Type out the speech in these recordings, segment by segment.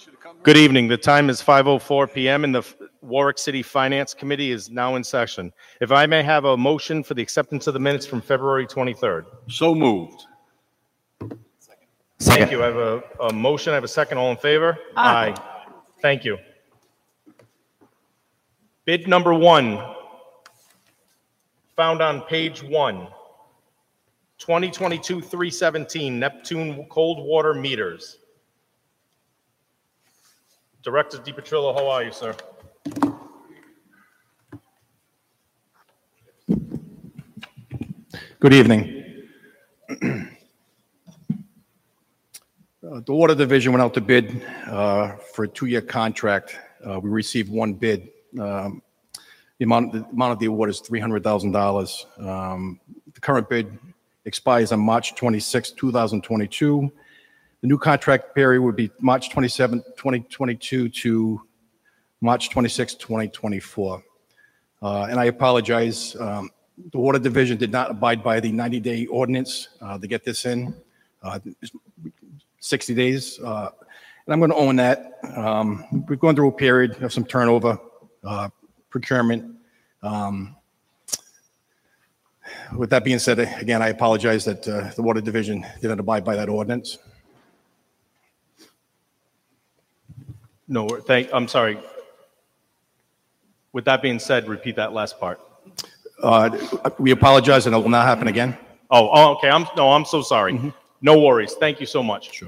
Good evening. The time is 5:04 p.m. and the Warwick City Finance Committee is now in session. If I may have a motion for the acceptance of the minutes from February 23rd. So moved. Thank you. I have a motion. I have a second. All in favor? Aye. Thank you. Bid number 1, found on page 1, 2022-317 Neptune cold water meters. Director DiPetrillo, how are you, sir? Good evening. The Water Division went out to bid for a 2-year contract. We received 1 bid. The amount of the award is $300,000. The current bid expires on March 26, 2022. The new contract period would be March 27, 2022 to March 26, 2024. And I apologize. The Water Division did not abide by the 90-day ordinance to get this in. 60 days. And I'm going to own that. We're going through a period of some turnover, procurement. With that being said, again, I apologize that the Water Division didn't abide by that ordinance. No, I'm sorry. With that being said, repeat that last part. We apologize, and it will not happen again. Oh, okay. I'm so sorry. Mm-hmm. No worries. Thank you so much. Sure.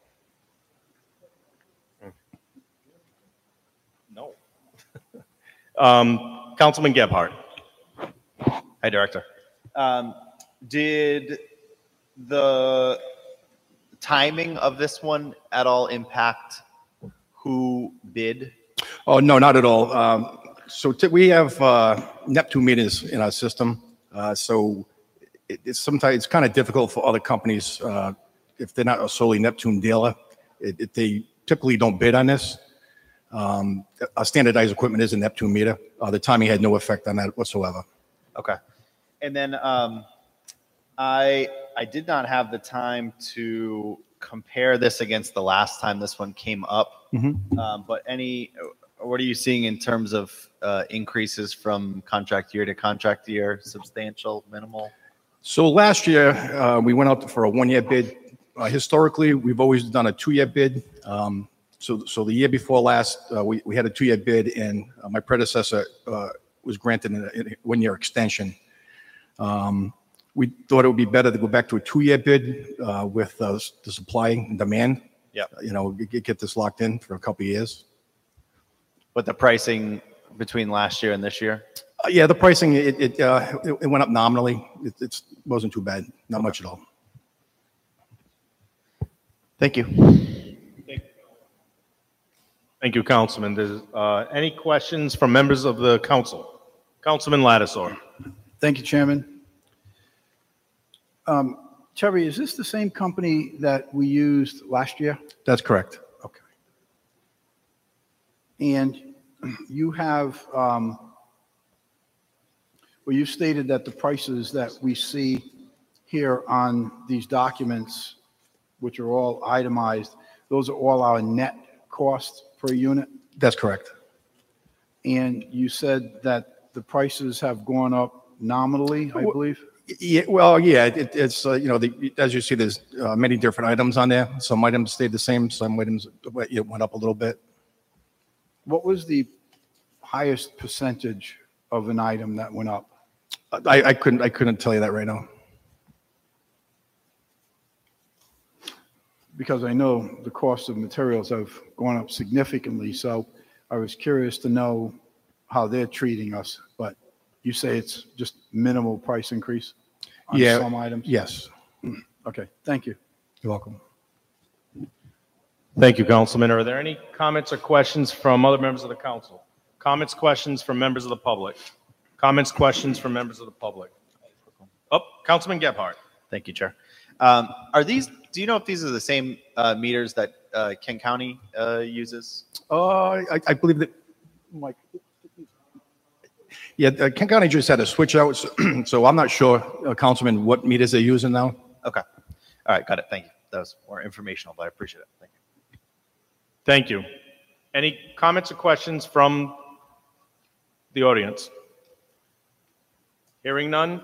No. Councilman Gebhardt. Hi, Director. Did the timing of this one at all impact who bid? Oh, no, not at all. So we have Neptune meters in our system. So it's sometimes it's kind of difficult for other companies if they're not a solely Neptune dealer. They typically don't bid on this. Our standardized equipment is a Neptune meter. The timing had no effect on that whatsoever. Okay. And then I did not have the time to compare this against the last time this one came up. Mm-hmm. But what are you seeing in terms of increases from contract year to contract year? Substantial, minimal? So last year we went out for a 1-year bid. Historically, we've always done a 2-year bid. So the year before last, we had a 2-year bid, and my predecessor was granted a 1-year extension. We thought it would be better to go back to a 2-year bid with the supply and demand. Yeah. Get this locked in for a couple of years. But the pricing between last year and this year? Yeah, the pricing it went up nominally. It wasn't too bad, not much at all. Thank you. Thank you, Councilman. There's any questions from members of the council? Councilman Lattisaw. Thank you, Chairman. Terry, is this the same company that we used last year? That's correct. Okay. And you have, you stated that the prices that we see here on these documents, which are all itemized, those are all our net costs per unit? That's correct. And you said that the prices have gone up nominally, I believe? Yeah, well, yeah, it's as you see, there's many different items on there. Some items stayed the same. Some items went up a little bit. What was the highest percentage of an item that went up? I couldn't tell you that right now. Because I know the cost of materials have gone up significantly, so I was curious to know how they're treating us. But you say it's just minimal price increase on some items? Yes. Okay, thank you. You're welcome. Thank you, Councilman. Are there any comments or questions from other members of the council? Comments, questions from members of the public? Comments, questions from members of the public? Oh, Councilman Gebhardt. Thank you, Chair. Do you know if these are the same meters that Kent County uses? I believe that, Mike. Yeah, Kent County just had a switch out, so I'm not sure, Councilman, what meters they're using now. Okay. All right, got it. Thank you. That was more informational, but I appreciate it. Thank you. Thank you. Any comments or questions from the audience? Hearing none,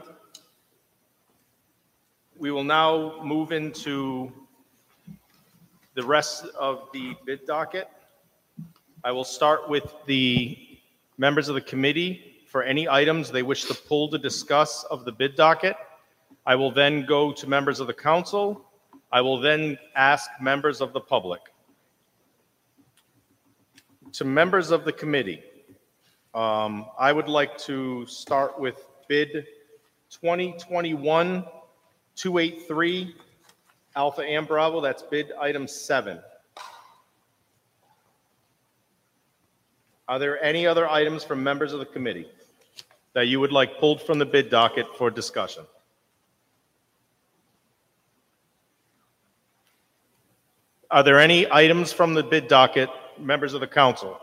we will now move into the rest of the bid docket. I will start with the members of the committee for any items they wish to pull to discuss of the bid docket. I will then go to members of the council. I will then ask members of the public. To members of the committee, I would like to start with bid 2021-283 Alpha and Bravo. That's bid item 7. Are there any other items from members of the committee that you would like pulled from the bid docket for discussion? Are there any items from the bid docket, members of the council?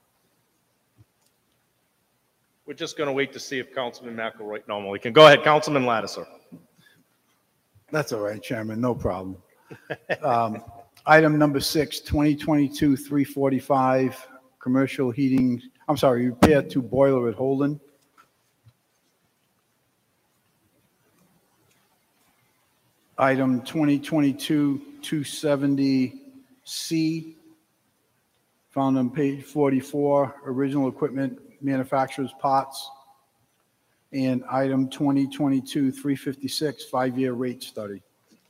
We're just going to wait to see if Councilman McElroy normally can. Go ahead, Councilman Lattiser. That's all right, Chairman, no problem. Item number 6, 2022-345, commercial heating, repair to boiler at Holden. Item 2022-270C, found on page 44, original equipment manufacturer's parts. And item 2022-356, 5-year rate study.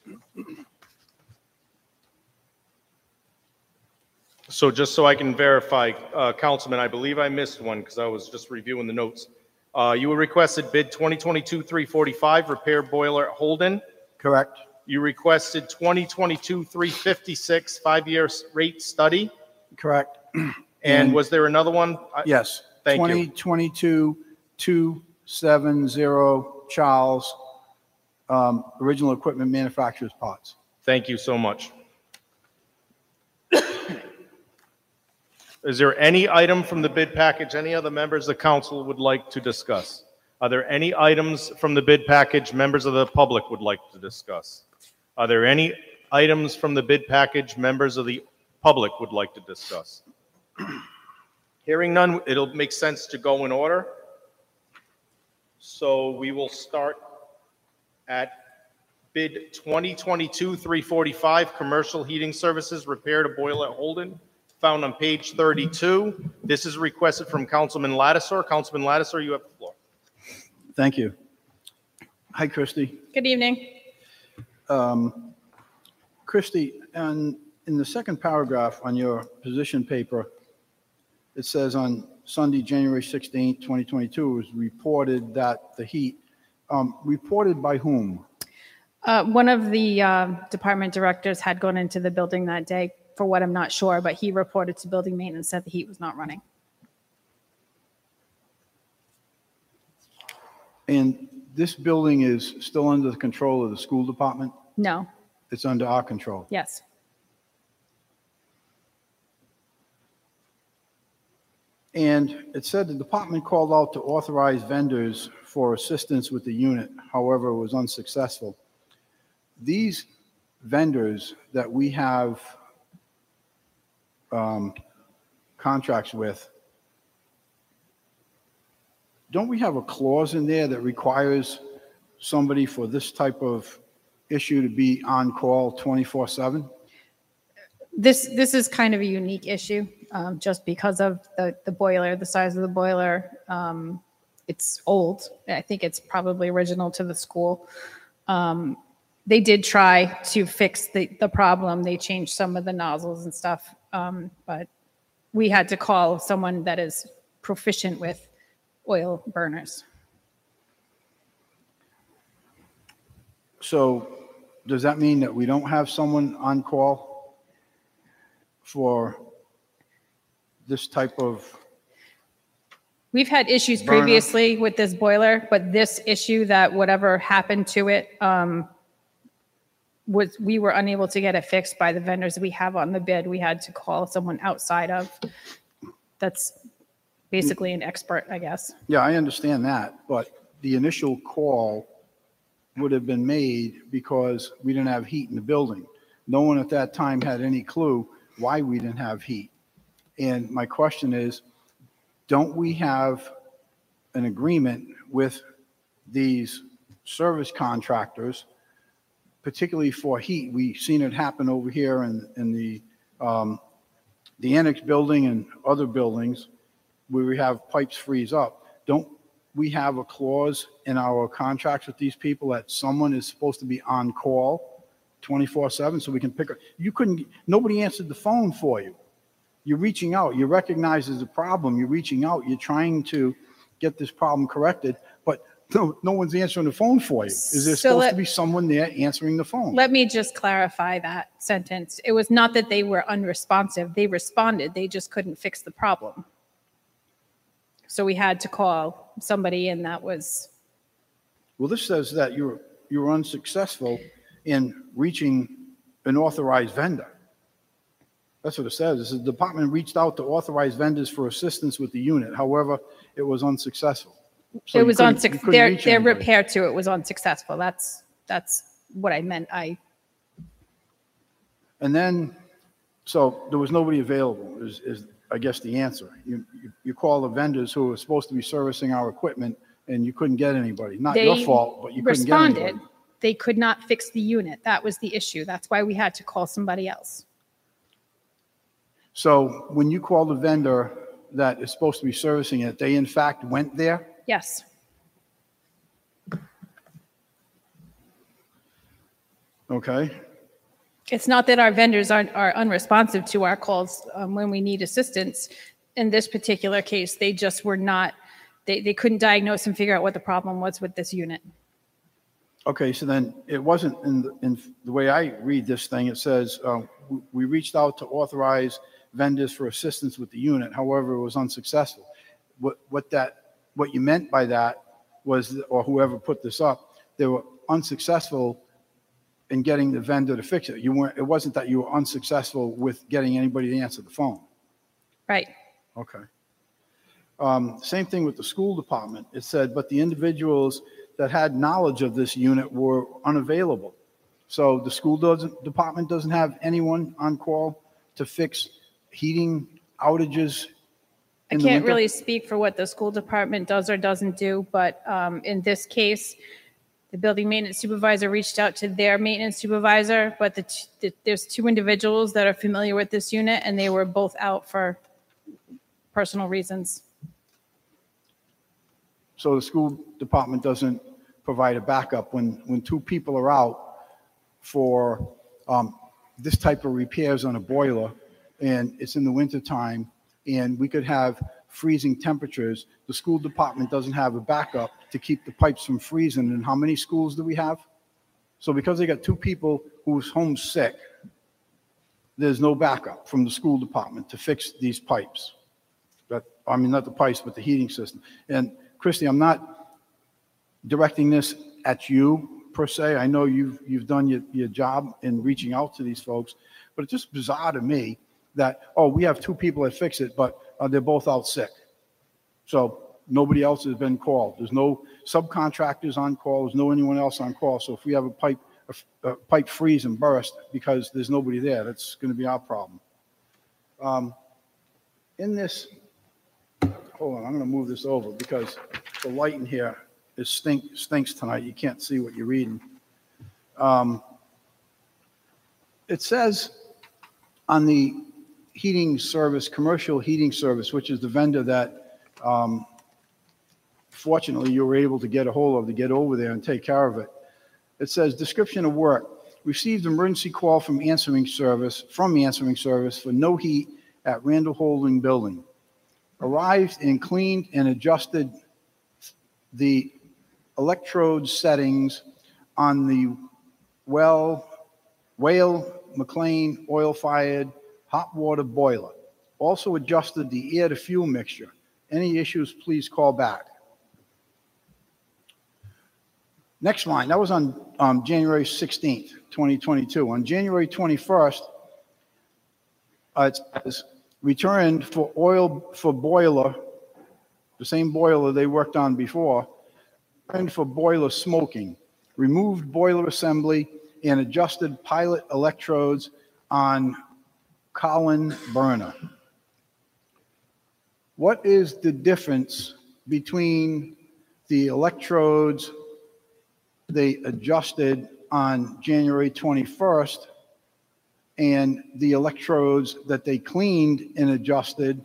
So just so I can verify, Councilman, I believe I missed one because I was just reviewing the notes. You requested bid 2022-345, repair boiler at Holden. Correct. You requested 2022-356, 5-year rate study. Correct. And was there another one? Yes. Thank you. 2022-270 Charles, original equipment manufacturer's parts. Thank you so much. Is there any item from the bid package any other members of the council would like to discuss? Are there any items from the bid package members of the public would like to discuss? Are there any items from the bid package members of the public would like to discuss? Hearing none, it'll make sense to go in order. So we will start at bid 2022-345, commercial heating services, repair to boiler at Holden, found on page 32. This is requested from Councilman Lattiser. Councilman Lattiser, you have the floor. Thank you. Hi, Christy. Good evening. Christy, in the second paragraph on your position paper, it says on Sunday, January 16, 2022, it was reported that the heat, reported by whom? One of the department directors had gone into the building that day, for what I'm not sure, but he reported to building maintenance that the heat was not running. And this building is still under the control of the school department? No. It's under our control? Yes. And it said the department called out to authorize vendors for assistance with the unit, however, it was unsuccessful. These vendors that we have contracts with, don't we have a clause in there that requires somebody for this type of issue to be on call 24/7? This is kind of a unique issue, just because of the boiler, the size of the boiler. It's old. I think it's probably original to the school. They did try to fix the problem. They changed some of the nozzles and stuff, but we had to call someone that is proficient with oil burners. So does that mean that we don't have someone on call for this type of? We've had issues burner? Previously with this boiler, but this issue, that whatever happened to it, we were unable to get it fixed by the vendors that we have on the bid. We had to call someone outside of, that's basically an expert, I guess. Yeah, I understand that, but the initial call would have been made because we didn't have heat in the building. No one at that time had any clue why we didn't have heat. And my question is, don't we have an agreement with these service contractors, particularly for heat? We've seen it happen over here in the annex building and other buildings where we have pipes freeze up. Don't we have a clause in our contracts with these people that someone is supposed to be on call 24/7 so we can pick up? Nobody answered the phone for you. You're reaching out. You recognize there's a problem. You're reaching out. You're trying to get this problem corrected, but no one's answering the phone for you. Is there supposed to be someone there answering the phone? Let me just clarify that sentence. It was not that they were unresponsive. They responded. They just couldn't fix the problem. So we had to call somebody, and that was... Well, this says that you were unsuccessful in reaching an authorized vendor. That's what it says. It says the department reached out to authorized vendors for assistance with the unit. However, it was unsuccessful. So it was unsuccessful. Their repair repair to it was unsuccessful. That's what I meant. And then, so there was nobody available is I guess the answer. You call the vendors who were supposed to be servicing our equipment and you couldn't get anybody. Not your fault, but you couldn't get anybody. They could not fix the unit. That was the issue. That's why we had to call somebody else. So when you call the vendor that is supposed to be servicing it, they in fact went there? Yes. Okay. It's not that our vendors are unresponsive to our calls when we need assistance. In this particular case, they just were not, they couldn't diagnose and figure out what the problem was with this unit. Okay, so then it wasn't in the way I read this thing. It says we reached out to authorize vendors for assistance with the unit. However, it was unsuccessful. What you meant by that was, or whoever put this up, they were unsuccessful in getting the vendor to fix it. It wasn't that you were unsuccessful with getting anybody to answer the phone. Right. Okay. Same thing with the school department. It said, but the individuals that had knowledge of this unit were unavailable. So the school department doesn't have anyone on call to fix heating outages I can't really speak for what the school department does or doesn't do, but in this case, the building maintenance supervisor reached out to their maintenance supervisor, but there's two individuals that are familiar with this unit, and they were both out for personal reasons. So the school department doesn't provide a backup when two people are out for this type of repairs on a boiler, and it's in the wintertime, and we could have freezing temperatures. The school department doesn't have a backup to keep the pipes from freezing. And how many schools do we have? So because they got two people who's home sick, there's no backup from the school department to fix these pipes. Not the pipes, but the heating system. And Christy, I'm not directing this at you per se. I know you've done your job in reaching out to these folks, but it's just bizarre to me that, we have two people that fix it, but they're both out sick. So nobody else has been called. There's no subcontractors on call. There's no anyone else on call. So if we have a pipe freeze and burst because there's nobody there, that's going to be our problem. In this, hold on, I'm going to move this over because the light in here stinks tonight. You can't see what you're reading. It says on the heating service, commercial heating service, which is the vendor that fortunately you were able to get a hold of to get over there and take care of it. It says description of work. Received emergency call from answering service for no heat at Randall Holding Building. Arrived and cleaned and adjusted the electrode settings on the Whale McLean oil-fired hot water boiler. Also adjusted the air to fuel mixture. Any issues, please call back. Next line, that was on January 16th, 2022. On January 21st, it says, returned for oil for boiler, the same boiler they worked on before, returned for boiler smoking, removed boiler assembly, and adjusted pilot electrodes on Colin Burner. What is the difference between the electrodes they adjusted on January 21st and the electrodes that they cleaned and adjusted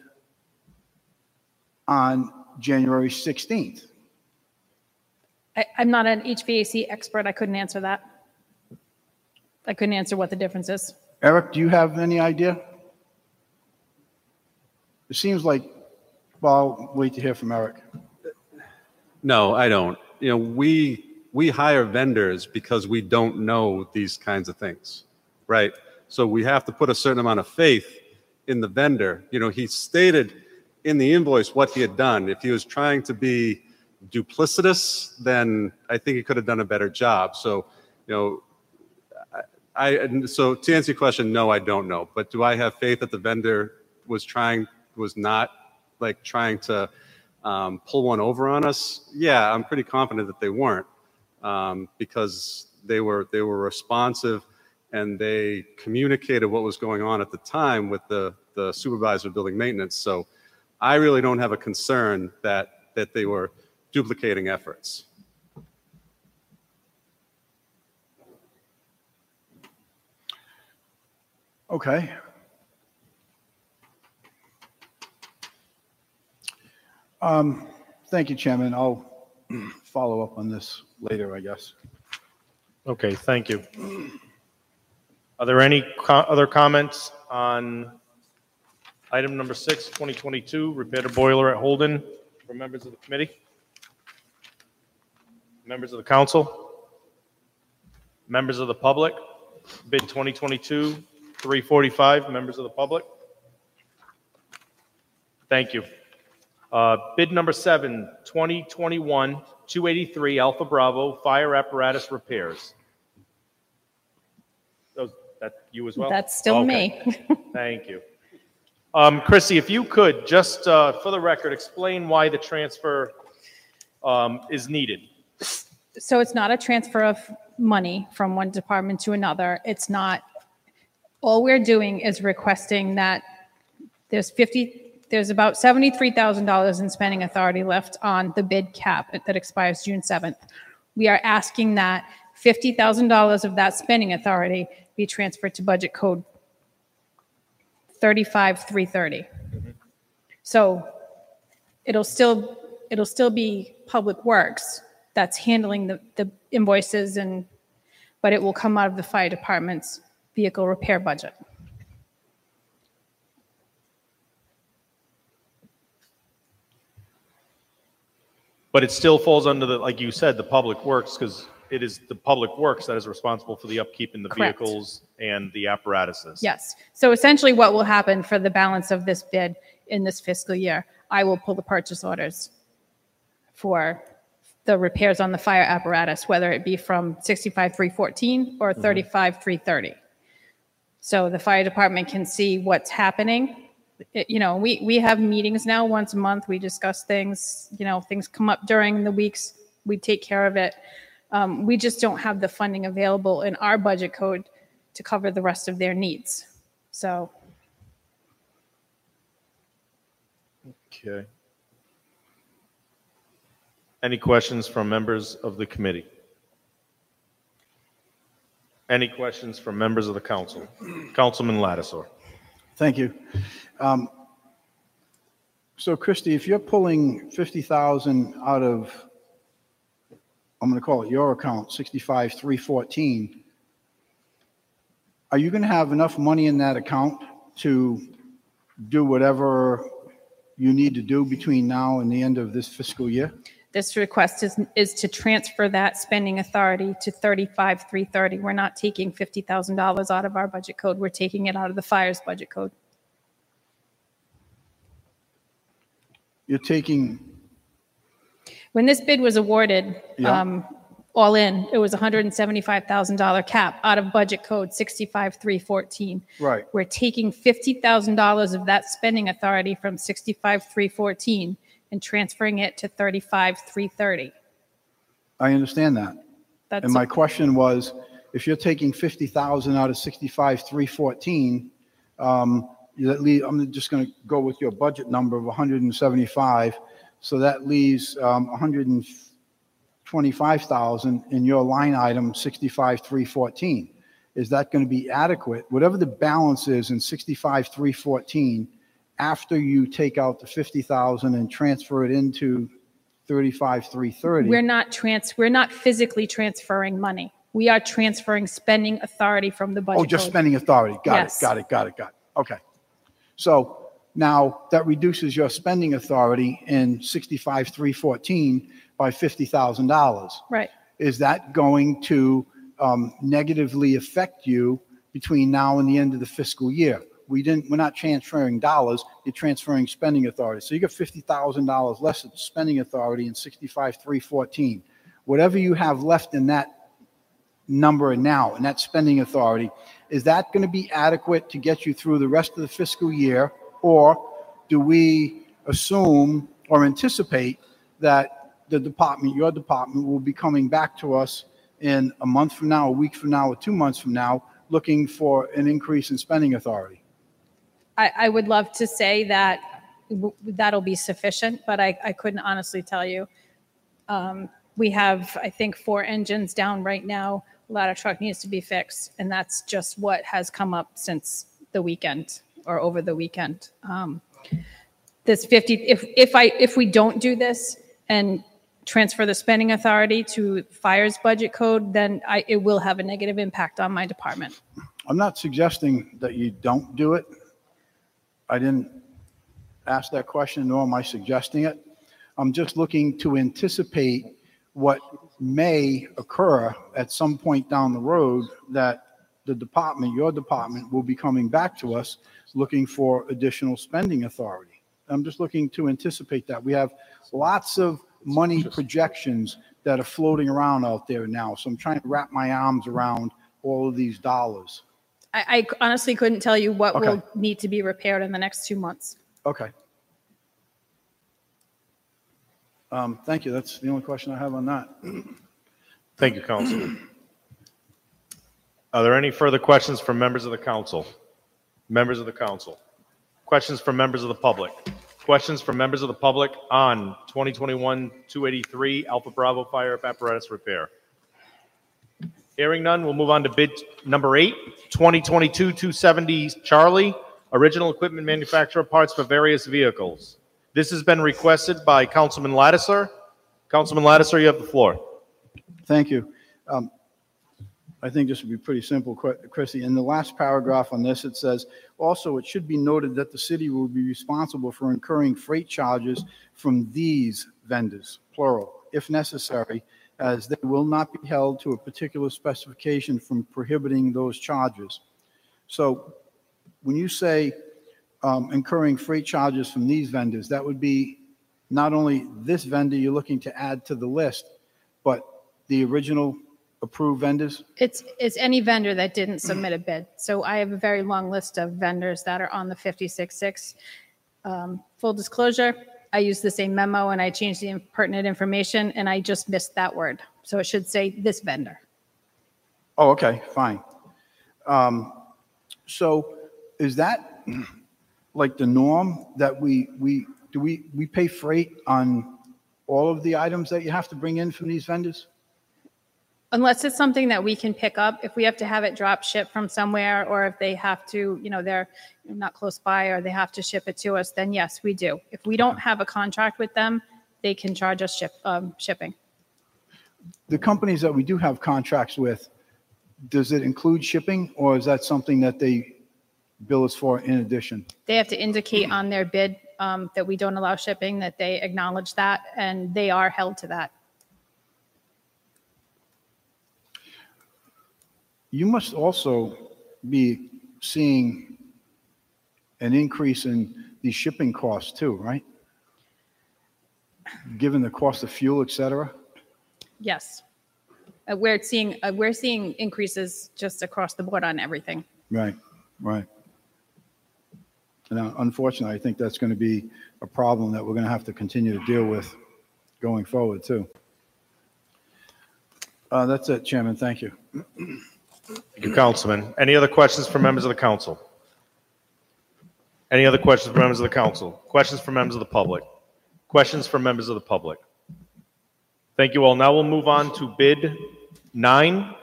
on January 16th? I'm not an HVAC expert. I couldn't answer that. I couldn't answer what the difference is. Eric, do you have any idea? It seems like, well, I'll wait to hear from Eric. No, I don't. You know, we hire vendors because we don't know these kinds of things, right? So we have to put a certain amount of faith in the vendor. You know, he stated in the invoice what he had done. If he was trying to be duplicitous, then I think he could have done a better job. So, you know, so to answer your question, no, I don't know. But do I have faith that the vendor was not like trying to pull one over on us? Yeah, I'm pretty confident that they weren't, because they were responsive and they communicated what was going on at the time with the supervisor of building maintenance. So I really don't have a concern that they were duplicating efforts. Okay. Thank you, Chairman. I'll follow up on this later, I guess. Okay, thank you. Are there any other comments on item number 6, 2022, repair the boiler at Holden from members of the committee? Members of the council? Members of the public? Bid 2022-345, members of the public? Thank you. Bid number 7, 2021-283 Alpha Bravo fire apparatus repairs. That you as well? That's still Okay. me. Thank you. Chrissy, if you could, just for the record, explain why the transfer is needed. So it's not a transfer of money from one department to another. It's not, all we're doing is requesting that there's about $73,000 in spending authority left on the bid cap that expires June 7th. We are asking that $50,000 of that spending authority be transferred to budget code 35330. So it'll still be Public Works that's handling the invoices, but it will come out of the fire department's vehicle repair budget. But it still falls under the, like you said, the Public Works, because it is the Public Works that is responsible for the upkeep in the Correct. vehicles and the apparatuses. Yes. So essentially what will happen for the balance of this bid in this fiscal year, I will pull the purchase orders for the repairs on the fire apparatus, whether it be from 65-314 or 35-330. So the fire department can see what's happening. We have meetings now once a month. We discuss things, things come up during the weeks. We take care of it. We just don't have the funding available in our budget code to cover the rest of their needs. So. Okay. Any questions from members of the committee? Any questions from members of the council? Councilman Lattisaw. Thank you. So Christie, if you're pulling 50,000 out of, I'm going to call it your account, 65-314, are you going to have enough money in that account to do whatever you need to do between now and the end of this fiscal year? This request is to transfer that spending authority to 35-330. We're not taking $50,000 out of our budget code. We're taking it out of the fire's budget code. You're taking, When this bid was awarded, Yeah. All in, it was $175,000 cap out of budget code 65-314. right, We're taking $50,000 of that spending authority from 65-314 and transferring it to 35-330. I understand that. That's And my question was, if you're taking 50,000 out of 65-314, I'm just going to go with your budget number of 175. So that leaves 125,000 in your line item 65,314. Is that going to be adequate? Whatever the balance is in 65,314, after you take out the 50,000 and transfer it into 35,330. We're not physically transferring money. We are transferring spending authority from the budget. Oh, just code. spending authority. Yes. Got it. Okay. So now that reduces your spending authority in 65,314 by $50,000. Right. Is that going to negatively affect you between now and the end of the fiscal year? We're not transferring dollars, you're transferring spending authority. So you got $50,000 less of spending authority in 65,314. Whatever you have left in that number now, in that spending authority, is that going to be adequate to get you through the rest of the fiscal year? Or do we assume or anticipate that your department will be coming back to us in a month from now, a week from now, or 2 months from now, looking for an increase in spending authority? I would love to say that that'll be sufficient, but I couldn't honestly tell you. We have, I think, 4 engines down right now. A ladder truck needs to be fixed, and that's just what has come up since the weekend or over the weekend. This 50, if we don't do this and transfer the spending authority to fire's budget code, then it will have a negative impact on my department. I'm not suggesting that you don't do it. I didn't ask that question, nor am I suggesting it. I'm just looking to anticipate what may occur at some point down the road, that the department, your department, will be coming back to us looking for additional spending authority. I'm just looking to anticipate that. We have lots of money projections that are floating around out there now. So I'm trying to wrap my arms around all of these dollars. I honestly couldn't tell you what Okay. will need to be repaired in the next 2 months. Okay. Thank you. That's the only question I have on that. Thank you, Councilman. Are there any further questions from members of the council? Members of the council? Questions from members of the public? Questions from members of the public on 2021-283 Alpha Bravo Fire Apparatus Repair? Hearing none, we'll move on to bid number 8, 2022-270 Charlie, original equipment manufacturer parts for various vehicles. This has been requested by Councilman Lattiser. Councilman Lattiser, you have the floor. Thank you. I think this would be pretty simple, Chrissy. In the last paragraph on this, it says, also, it should be noted that the city will be responsible for incurring freight charges from these vendors, plural, if necessary, as they will not be held to a particular specification from prohibiting those charges. So when you say incurring freight charges from these vendors, that would be not only this vendor you're looking to add to the list, but the original approved vendors? It's any vendor that didn't submit a bid. So I have a very long list of vendors that are on the 56.6. Full disclosure, I used the same memo and I changed the pertinent information and I just missed that word. So it should say this vendor. Oh, okay, fine. So is that like the norm that we pay freight on all of the items that you have to bring in from these vendors? Unless it's something that we can pick up, if we have to have it drop ship from somewhere, or if they have to, they're not close by, or they have to ship it to us, then yes, we do. If we don't have a contract with them, they can charge us shipping. The companies that we do have contracts with, does it include shipping, or is that something that they bill us for in addition? They have to indicate on their bid that we don't allow shipping, that they acknowledge that, and they are held to that. You must also be seeing an increase in the shipping costs too, right? Given the cost of fuel, et cetera? Yes. We're seeing increases just across the board on everything. Right. And unfortunately, I think that's going to be a problem that we're going to have to continue to deal with going forward too. That's it, Chairman. Thank you. Thank you, Councilman. Any other questions from members of the council? Any other questions for members of the council? Questions for members of the public? Questions for members of the public? Thank you all. Now we'll move on to bid 9,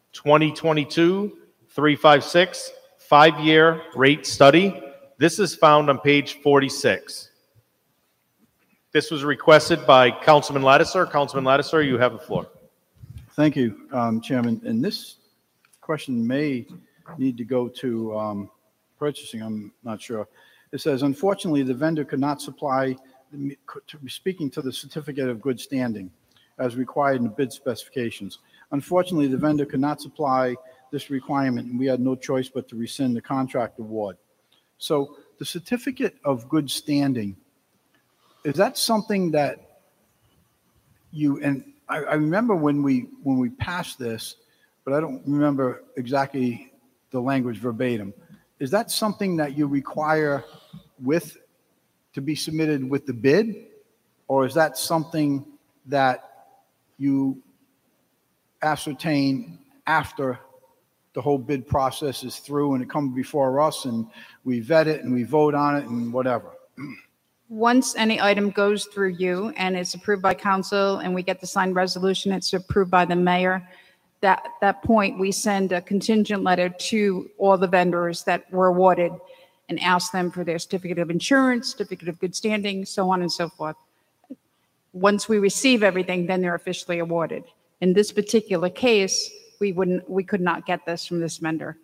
2022-356, 5-year rate study. This is found on page 46. This was requested by Councilman Lattiser. Councilman Lattiser, you have the floor. Thank you, Chairman. And this question may need to go to purchasing. I'm not sure. It says, unfortunately, the vendor could not supply, speaking to the certificate of good standing as required in the bid specifications. Unfortunately, the vendor could not supply this requirement, and we had no choice but to rescind the contract award. So the certificate of good standing, is that something that you, and I remember when we passed this, but I don't remember exactly the language verbatim. Is that something that you require to be submitted with the bid? Or is that something that you ascertain after the whole bid process is through and it comes before us and we vet it and we vote on it and whatever? Once any item goes through you and it's approved by council and we get the signed resolution, it's approved by the mayor, that point we send a contingent letter to all the vendors that were awarded and ask them for their certificate of insurance, certificate of good standing, so on and so forth. Once we receive everything, then they're officially awarded. In this particular case, we could not get this from this vendor.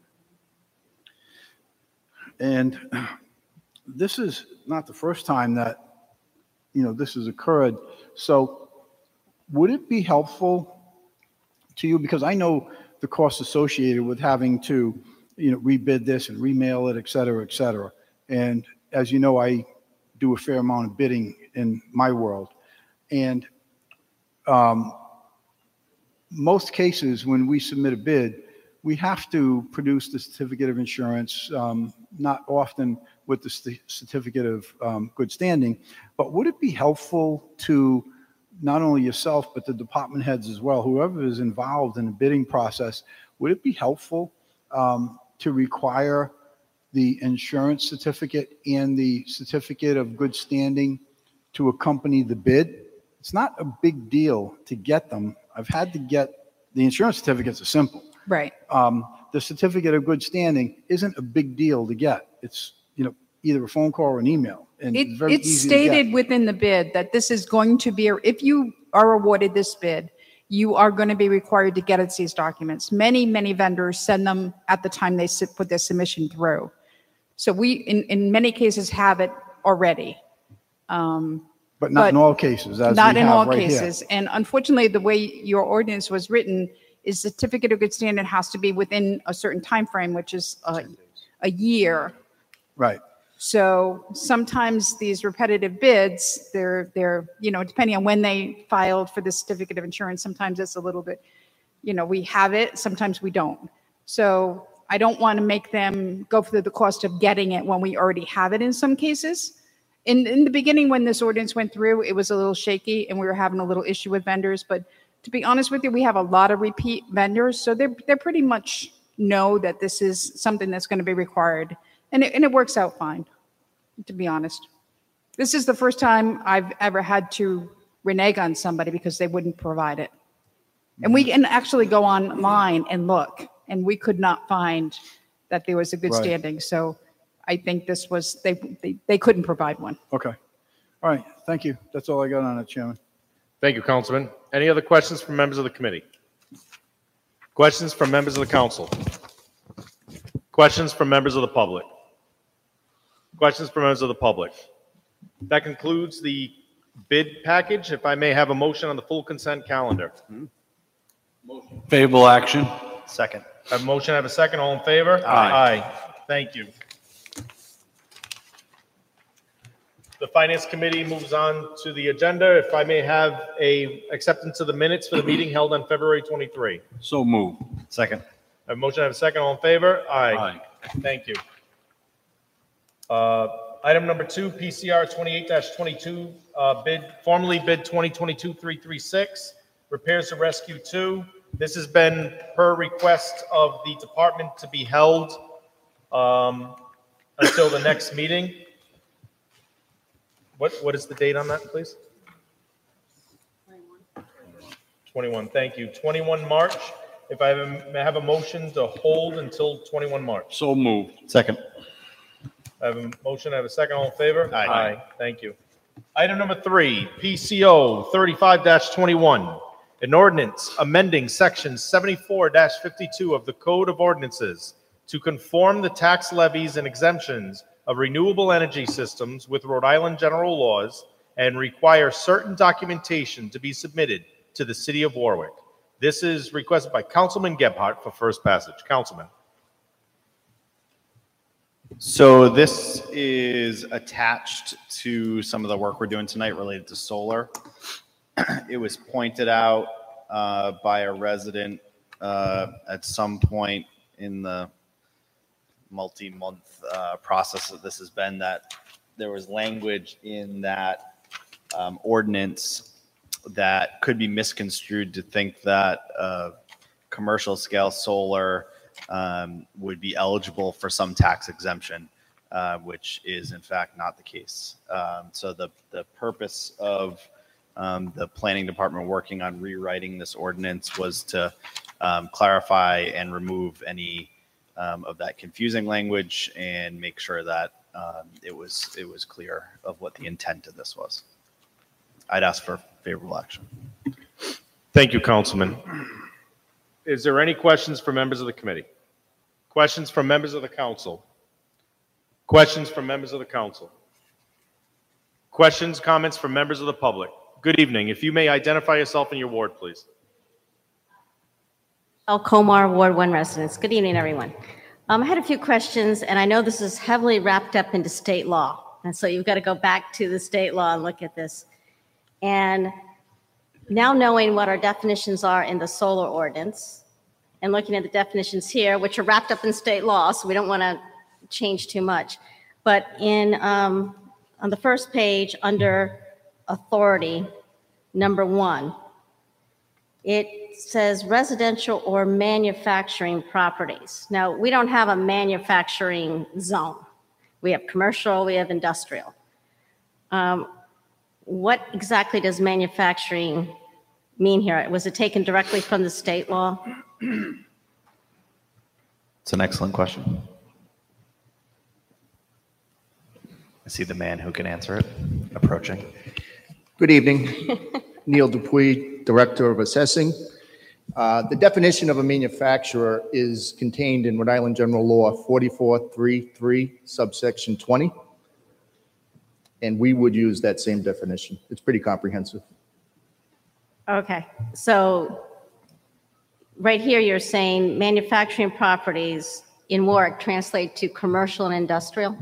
And this is not the first time that, this has occurred. So would it be helpful to you, because I know the costs associated with having to, rebid this and remail it, et cetera, et cetera. And as you know, I do a fair amount of bidding in my world. And most cases when we submit a bid, we have to produce the certificate of insurance, not often with the certificate of good standing. But would it be helpful to not only yourself, but the department heads as well, whoever is involved in the bidding process, would it be helpful to require the insurance certificate and the certificate of good standing to accompany the bid? It's not a big deal to get them. I've had to get the insurance certificates are simple. Right. The certificate of good standing isn't a big deal to get. It's, either a phone call or an email. And it's very It's easy to stated get. within the bid that this is going to be, if you are awarded this bid, you are going to be required to get us these documents. Many, many vendors send them at the time they put their submission through. So we, in many cases, have it already. But not in all cases, as Not we in have all right cases. here. And unfortunately, the way your ordinance was written is certificate of good standing has to be within a certain time frame, which is a year. Right. So sometimes these repetitive bids, they're depending on when they filed for the certificate of insurance, sometimes it's a little bit, we have it, sometimes we don't. So I don't want to make them go through the cost of getting it when we already have it in some cases. In the beginning, when this ordinance went through, it was a little shaky and we were having a little issue with vendors. But to be honest with you, we have a lot of repeat vendors. So they're pretty much know that this is something that's going to be required. And it works out fine, to be honest. This is the first time I've ever had to renege on somebody because they wouldn't provide it. And we can actually go online and look, and we could not find that there was a good Right. standing. So I think this was, they couldn't provide one. Okay. All right. Thank you. That's all I got on it, Chairman. Thank you, Councilman. Any other questions from members of the committee? Questions from members of the council? Questions from members of the public? Questions from members of the public? That concludes the bid package. If I may have a motion on the full consent calendar. Favorable action. Second. I have a motion, I have a second. All in favor? Aye. Thank you. The Finance Committee moves on to the agenda. If I may have a acceptance of the minutes for the meeting held on February 23. So move. Second. I have a motion, I have a second. All in favor? Aye. Thank you. Item number 2, PCR 28-22, formerly bid 2022-336, Repairs to Rescue 2. This has been per request of the department to be held until the next meeting. What is the date on that, please? 21, thank you. 21 March. If I have a motion to hold until 21 March. So moved. Second. I have a motion, I have a second, all in favor? Aye. Thank you. Item number 3, PCO 35-21, an ordinance amending section 74-52 of the Code of Ordinances to conform the tax levies and exemptions of renewable energy systems with Rhode Island general laws and require certain documentation to be submitted to the city of Warwick. This is requested by Councilman Gebhardt for first passage. Councilman. So this is attached to some of the work we're doing tonight related to solar. It was pointed out by a resident at some point in the multi-month process that this has been, that there was language in that ordinance that could be misconstrued to think that commercial scale solar would be eligible for some tax exemption, which is in fact not the case. So the purpose of the planning department working on rewriting this ordinance was to clarify and remove any of that confusing language and make sure that it was clear of what the intent of this was. I'd ask for favorable action. Thank you, Councilman. Is there any questions for members of the committee? Questions from members of the council? Questions from members of the council? Questions, comments from members of the public? Good evening. If you may identify yourself and your ward, please. El Comar, Ward 1 residents. Good evening, everyone. I had a few questions, and I know this is heavily wrapped up into state law, and so you've got to go back to the state law and look at this. And now knowing what our definitions are in the solar ordinance and looking at the definitions here, which are wrapped up in state law, so we don't want to change too much. But in on the first page under authority, number 1, it says residential or manufacturing properties. Now, we don't have a manufacturing zone. We have commercial, we have industrial. What exactly does manufacturing mean here? Was it taken directly from the state law? It's an excellent question. I see the man who can answer it approaching. Good evening. Neil Dupuy, Director of Assessing. The definition of a manufacturer is contained in Rhode Island General Law 4433, subsection 20. And we would use that same definition. It's pretty comprehensive. Okay, so right here you're saying manufacturing properties in Warwick translate to commercial and industrial?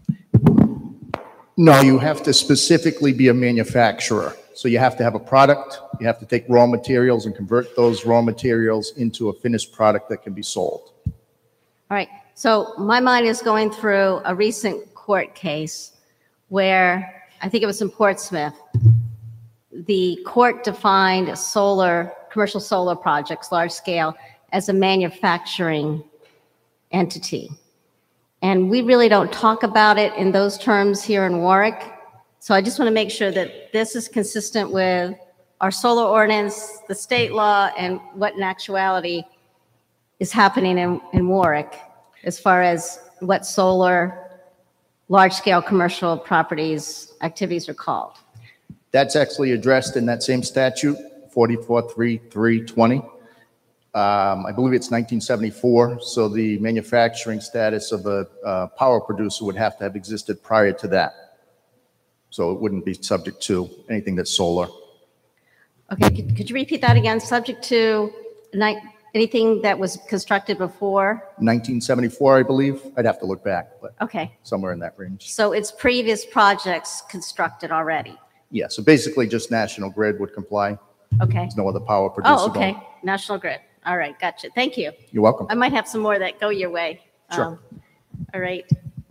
No, you have to specifically be a manufacturer. So you have to have a product, you have to take raw materials and convert those raw materials into a finished product that can be sold. All right, so my mind is going through a recent court case where, I think it was in Portsmouth, the court defined solar, commercial solar projects, large scale, as a manufacturing entity. And we really don't talk about it in those terms here in Warwick. So I just want to make sure that this is consistent with our solar ordinance, the state law, and what in actuality is happening in Warwick as far as what solar large-scale commercial properties activities are called. That's actually addressed in that same statute, 443320. I believe it's 1974, so the manufacturing status of a power producer would have to have existed prior to that. So it wouldn't be subject to anything that's solar. Okay, could you repeat that again? Subject to anything that was constructed before? 1974, I believe. I'd have to look back, but Okay, somewhere in that range. so it's previous projects constructed already? Yeah, so basically just National Grid would comply. Okay. There's no other power producer. Oh, okay, going. National Grid. All right, gotcha. Thank you. You're welcome. I might have some more that go your way. Sure. All right.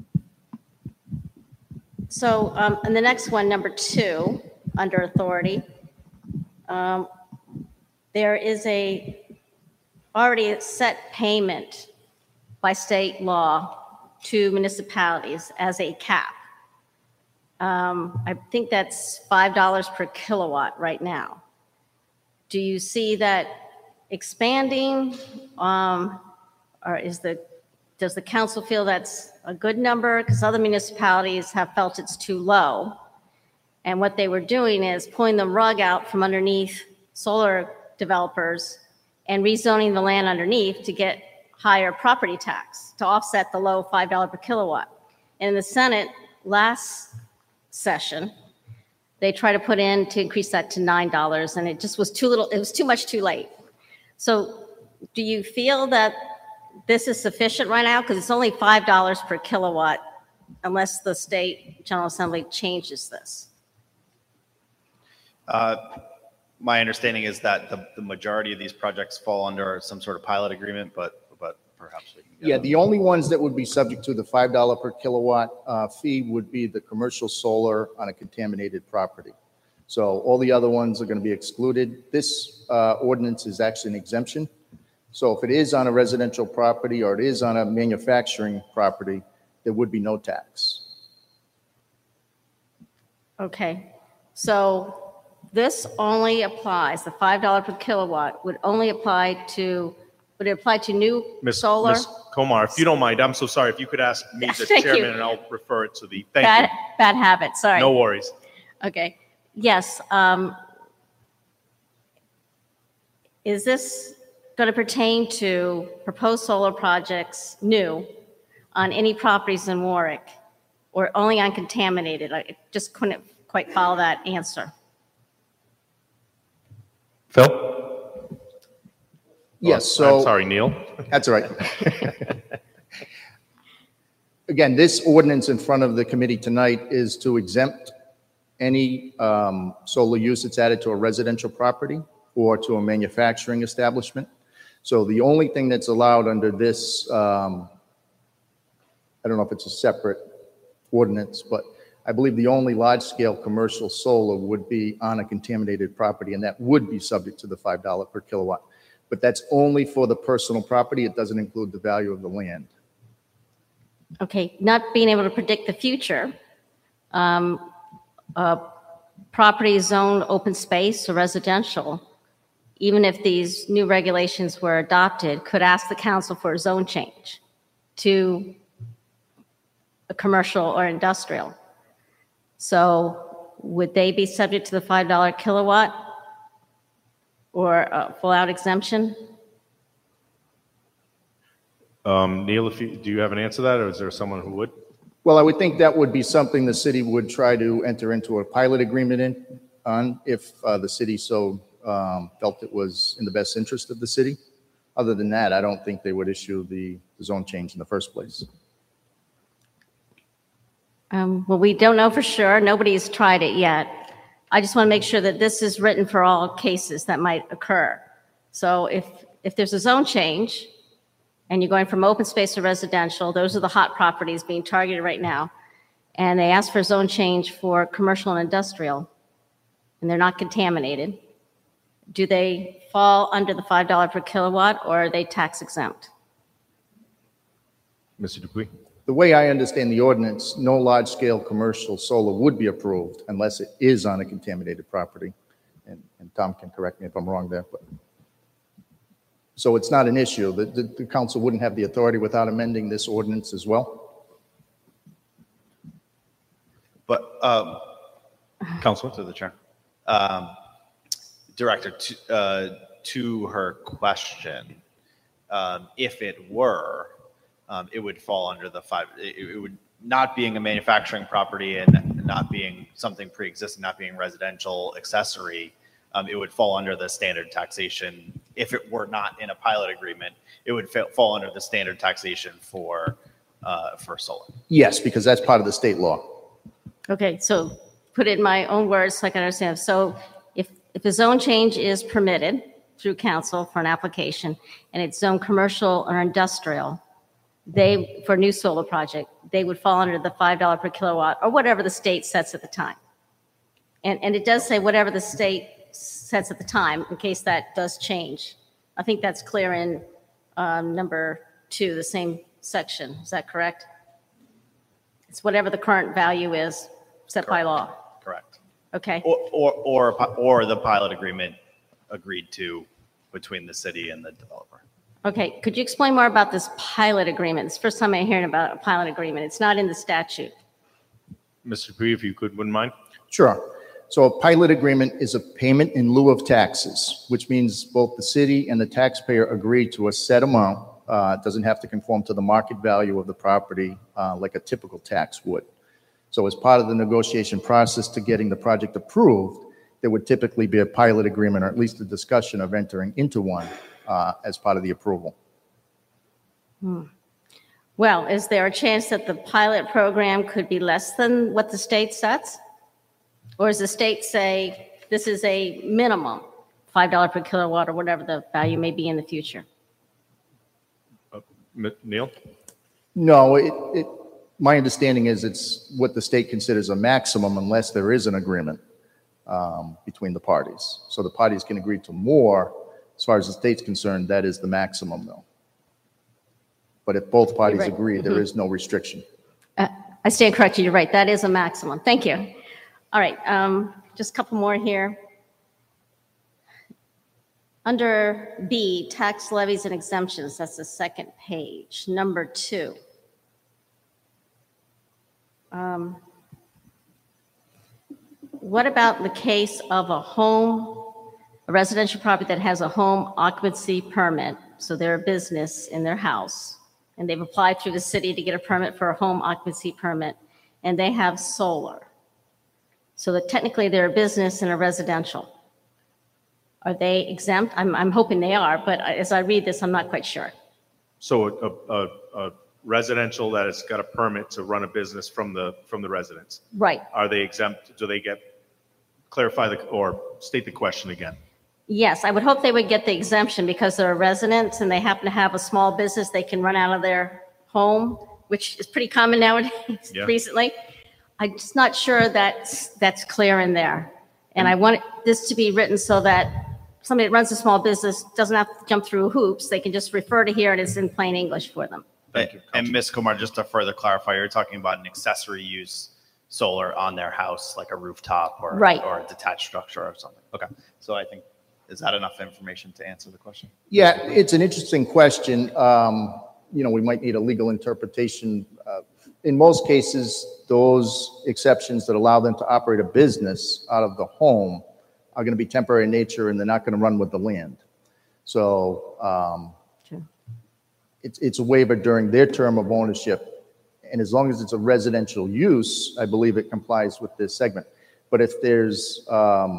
So, and the next one, number 2, under authority, there is already a set payment by state law to municipalities as a cap. I think that's $5 per kilowatt right now. Do you see that expanding, or does the council feel that's a good number? Because other municipalities have felt it's too low. And what they were doing is pulling the rug out from underneath solar developers and rezoning the land underneath to get higher property tax to offset the low $5 per kilowatt. And in the Senate last session, they tried to put in to increase that to $9, and it just was too little. It was too much too late. So do you feel that this is sufficient right now? Because it's only $5 per kilowatt unless the state General Assembly changes this. My understanding is that the majority of these projects fall under some sort of pilot agreement, but perhaps we can get Yeah, the only ones that would be subject to the $5 per kilowatt fee would be the commercial solar on a contaminated property. So all the other ones are going to be excluded. This ordinance is actually an exemption. So if it is on a residential property or it is on a manufacturing property, there would be no tax. Okay, so this only applies, the $5 per kilowatt would only apply to, would it apply to new solar? Ms. Komar, if you don't mind, I'm so sorry. If you could ask me, the Thank you. chairman, and I'll refer it to the, thank Bad habit, sorry. you. No worries. Okay, yes. Is this going to pertain to proposed solar projects new on any properties in Warwick or only on contaminated? I just couldn't quite follow that answer. Phil? Yes, I'm so. sorry, Neil. That's all right. Again, this ordinance in front of the committee tonight is to exempt any solar use that's added to a residential property or to a manufacturing establishment. So the only thing that's allowed under this, I don't know if it's a separate ordinance, but I believe the only large-scale commercial solar would be on a contaminated property, and that would be subject to the $5 per kilowatt. But that's only for the personal property. It doesn't include the value of the land. Okay, not being able to predict the future, property zoned open space or residential, even if these new regulations were adopted, could ask the council for a zone change to a commercial or industrial. So would they be subject to the $5 kilowatt or a full-out exemption? Neil, do you have an answer to that, or is there someone who would? Well, I would think that would be something the city would try to enter into a pilot agreement on if the city so felt it was in the best interest of the city. Other than that, I don't think they would issue the zone change in the first place. Well, we don't know for sure. Nobody's tried it yet. I just want to make sure that this is written for all cases that might occur. So if there's a zone change and you're going from open space to residential, those are the hot properties being targeted right now, and they ask for a zone change for commercial and industrial, and they're not contaminated, do they fall under the $5 per kilowatt, or are they tax exempt? Mr. Dupuy? The way I understand the ordinance, no large-scale commercial solar would be approved unless it is on a contaminated property. And Tom can correct me if I'm wrong there. But so it's not an issue. The council wouldn't have the authority without amending this ordinance as well. But Councilor? to the chair, Director, to her question, if it were, it would fall under the it would not being a manufacturing property and not being something pre-existing, not being residential accessory, it would fall under the standard taxation. If it were not in a pilot agreement, it would fall under the standard taxation for solar. Yes, because that's part of the state law. Okay, so put it in my own words so I can understand. So if a zone change is permitted through council for an application and it's zoned commercial or industrial, for a new solar project, they would fall under the $5 per kilowatt or whatever the state sets at the time. And it does say whatever the state sets at the time in case that does change. I think that's clear in number 2, the same section. Is that correct? It's whatever the current value is set by law. Correct. Okay. Or the pilot agreement agreed to between the city and the developer. Okay. Could you explain more about this pilot agreement? It's the first time I'm hearing about a pilot agreement. It's not in the statute. Mr. Dupree, if you wouldn't mind. Sure. So a pilot agreement is a payment in lieu of taxes, which means both the city and the taxpayer agree to a set amount. It doesn't have to conform to the market value of the property like a typical tax would. So as part of the negotiation process to getting the project approved, there would typically be a pilot agreement or at least a discussion of entering into one as part of the approval. Well, is there a chance that the pilot program could be less than what the state sets? Or does the state say this is a minimum, $5 per kilowatt or whatever the value may be in the future? Neil? No, my understanding is it's what the state considers a maximum unless there is an agreement between the parties. So the parties can agree to more. As far as the state's concerned, that is the maximum though. But if both parties right. agree, there is no restriction. I stand corrected. You're right. That is a maximum. Thank you. All right. Just a couple more here. Under B, tax levies and exemptions, that's the second page, number 2. What about the case of a residential property that has a home occupancy permit? So they're a business in their house, and they've applied through the city to get a permit for a home occupancy permit, and they have solar. So that technically they're a business and a residential. Are they exempt? I'm hoping they are, but as I read this, I'm not quite sure. So a residential that has got a permit to run a business from the residence. Right. Are they exempt? Do they clarify or state the question again? Yes, I would hope they would get the exemption because they're a resident and they happen to have a small business they can run out of their home, which is pretty common nowadays recently. I'm just not sure that's clear in there. And I want this to be written so that somebody that runs a small business doesn't have to jump through hoops. They can just refer to here and it's in plain English for them. Thank you. And Ms. Kumar, just to further clarify, you're talking about an accessory use solar on their house, like a rooftop or a detached structure or something. Okay. So I think, is that enough information to answer the question? Yeah, it's an interesting question. We might need a legal interpretation. In most cases, those exceptions that allow them to operate a business out of the home are going to be temporary in nature and they're not going to run with the land. So it's a waiver during their term of ownership. And as long as it's a residential use, I believe it complies with this segment. But if there's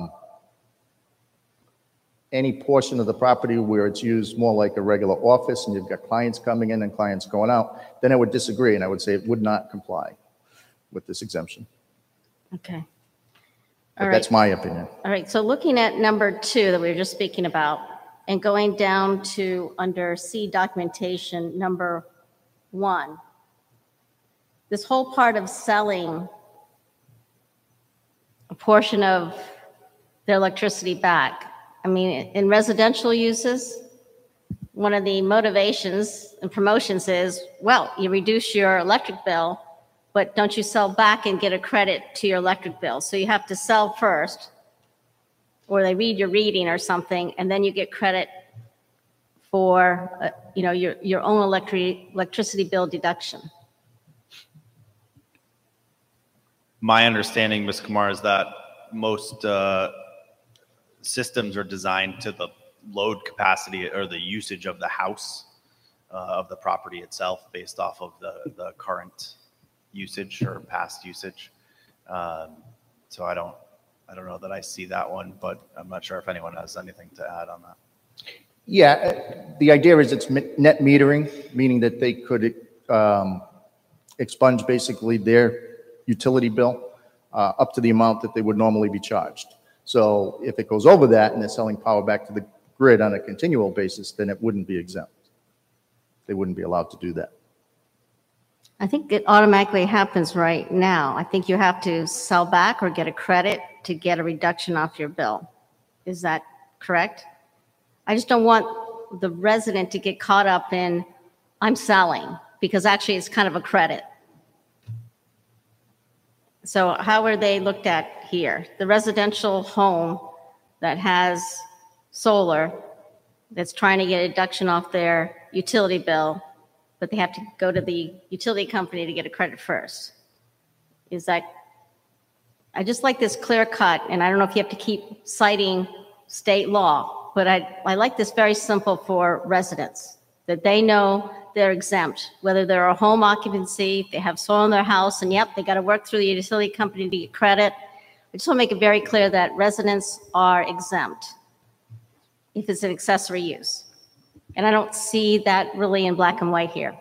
any portion of the property where it's used more like a regular office and you've got clients coming in and clients going out, then I would disagree and I would say it would not comply with this exemption. Okay. But that's my opinion. All right. So looking at number 2 that we were just speaking about and going down to under C documentation number 1, this whole part of selling a portion of their electricity back. I mean, in residential uses, one of the motivations and promotions is, well, you reduce your electric bill, but don't you sell back and get a credit to your electric bill? So you have to sell first, or they read your reading or something, and then you get credit for, your own electricity bill deduction. My understanding, Ms. Kumar, is that most systems are designed to the load capacity or the usage of the house, of the property itself, based off of the current usage or past usage. So I don't know that I see that one, but I'm not sure if anyone has anything to add on that. Yeah, the idea is it's net metering, meaning that they could expunge basically their utility bill up to the amount that they would normally be charged. So if it goes over that and they're selling power back to the grid on a continual basis, then it wouldn't be exempt. They wouldn't be allowed to do that. I think it automatically happens right now. I think you have to sell back or get a credit to get a reduction off your bill. Is that correct? I just don't want the resident to get caught up in, I'm selling, because actually it's kind of a credit. So how are they looked at here? The residential home that has solar, that's trying to get a deduction off their utility bill, but they have to go to the utility company to get a credit first. Is that, I just like this clear cut, and I don't know if you have to keep citing state law, but I like this very simple for residents, that they know they're exempt, whether they're a home occupancy, if they have solar in their house, and yep, they got to work through the utility company to get credit. I just want to make it very clear that residents are exempt if it's an accessory use. And I don't see that really in black and white here.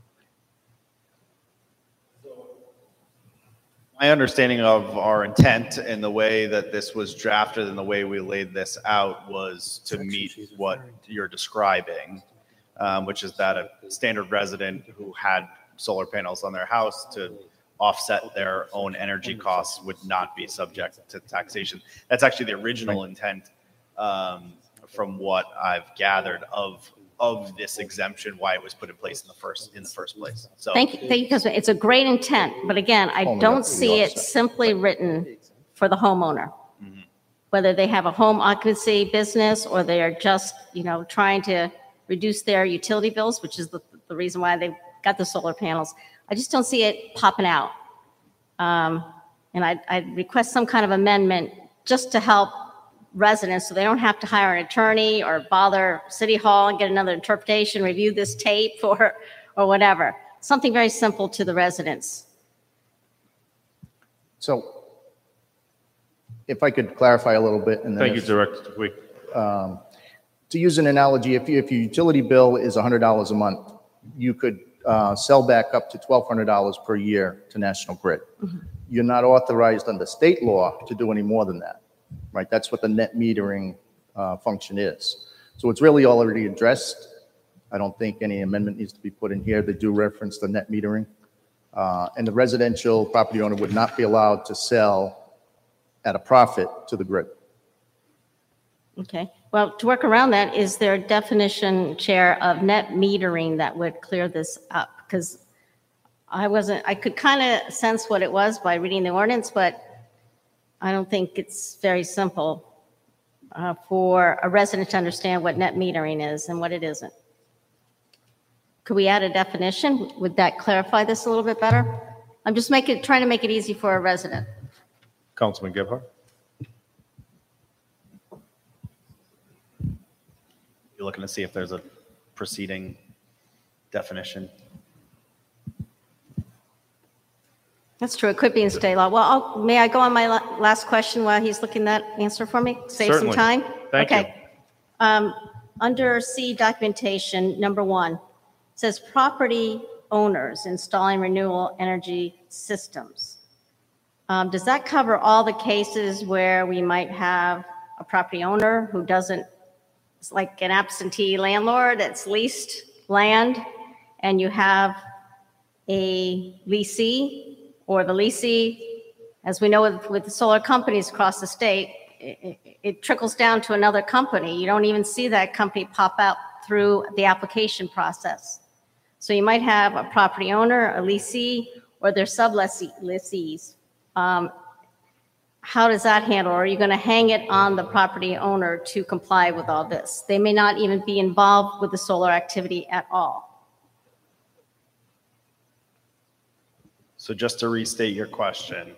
My understanding of our intent and the way that this was drafted and the way we laid this out was to meet what you're describing, which is that a standard resident who had solar panels on their house to offset their own energy costs would not be subject to taxation. That's actually the original intent, from what I've gathered of this exemption, why it was put in place in the first place. So Thank you, because it's a great intent, but again, I don't see it simply written for the homeowner. Whether they have a home occupancy business or they are just, trying to reduce their utility bills, which is the reason why they got the solar panels. I just don't see it popping out. And I'd request some kind of amendment just to help residents so they don't have to hire an attorney or bother City Hall and get another interpretation, review this tape or whatever. Something very simple to the residents. So if I could clarify a little bit. And then Thank you, Director Dupuy. To use an analogy, if your utility bill is $100 a month, you could sell back up to $1,200 per year to National Grid. You're not authorized under state law to do any more than that, right? That's what the net metering function is. So it's really already addressed. I don't think any amendment needs to be put in here. They do reference the net metering. And the residential property owner would not be allowed to sell at a profit to the grid. Okay. Well, to work around that, is there a definition, Chair, of net metering that would clear this up? Because I could kind of sense what it was by reading the ordinance, but I don't think it's very simple for a resident to understand what net metering is and what it isn't. Could we add a definition? Would that clarify this a little bit better? I'm just trying to make it easy for a resident. Councilman Gebhardt. you're looking to see if there's a preceding definition. That's true. It could be in state law. Well, may I go on my last question while he's looking that answer for me? Save Certainly. some time? Thank you. Okay. Under C documentation, number 1, says property owners installing renewable energy systems. Does that cover all the cases where we might have a property owner who doesn't, it's like an absentee landlord that's leased land, and you have a leasee, or the leasee, as we know with the solar companies across the state, it trickles down to another company. You don't even see that company pop out through the application process. So you might have a property owner, a leasee, or their sub-lessees. How does that handle? Or are you going to hang it on the property owner to comply with all this? They may not even be involved with the solar activity at all. So just to restate your question,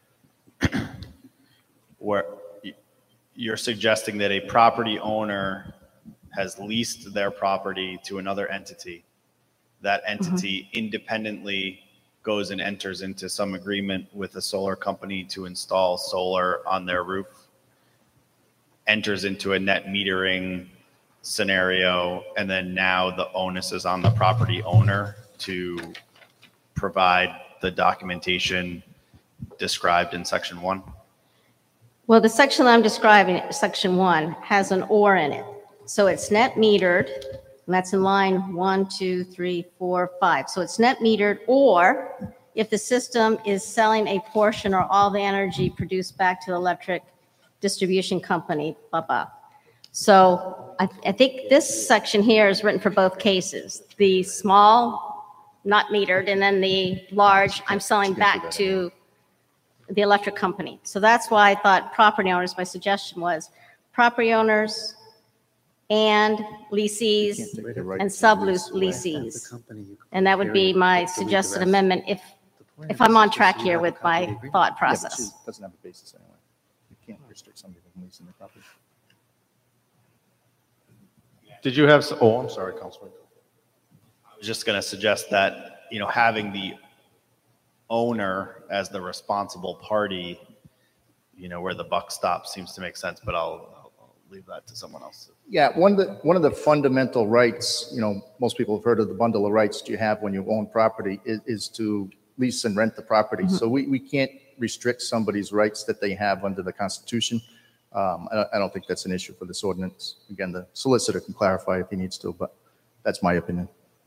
where you're suggesting that a property owner has leased their property to another entity. That entity independently goes and enters into some agreement with a solar company to install solar on their roof, enters into a net metering scenario, and then now the onus is on the property owner to provide the documentation described in section 1? Well, the section that I'm describing, section 1, has an or in it. So it's net metered, and that's in line 1, 2, 3, 4, 5. So it's net metered, or if the system is selling a portion or all the energy produced back to the electric distribution company, blah, blah. So I think this section here is written for both cases. The small, not metered, and then the large, I'm selling back to the electric company. So that's why I thought property owners, my suggestion was property owners and lessees and sub-lessees. And that would be my suggested amendment if I'm on track here with my thought Yeah, but process. she doesn't have a basis anyway. You can't restrict somebody from leasing their property. Did you have, oh, I'm sorry, Councilman. I was just going to suggest that, having the owner as the responsible party, where the buck stops seems to make sense, but I'll leave that to someone else. Yeah, one of the fundamental rights, most people have heard of the bundle of rights that you have when you own property is to lease and rent the property. So we can't restrict somebody's rights that they have under the Constitution. I don't think that's an issue for this ordinance. Again, the solicitor can clarify if he needs to, but that's my opinion.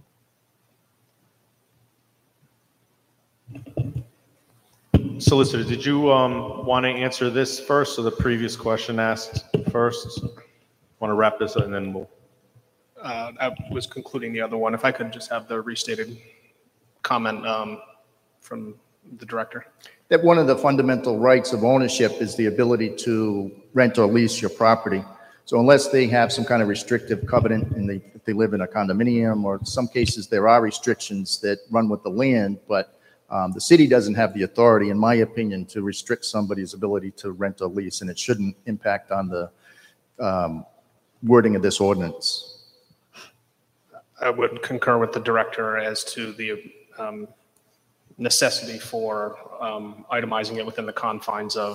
Solicitor, did you want to answer this first or the previous question asked first? Want to wrap this up and then we'll. I was concluding the other one. If I could just have the restated comment from the director. That one of the fundamental rights of ownership is the ability to rent or lease your property. So unless they have some kind of restrictive covenant and if they live in a condominium, or in some cases there are restrictions that run with the land, but the city doesn't have the authority, in my opinion, to restrict somebody's ability to rent or lease, and it shouldn't impact on the wording of this ordinance. I would concur with the director as to the necessity for itemizing it within the confines of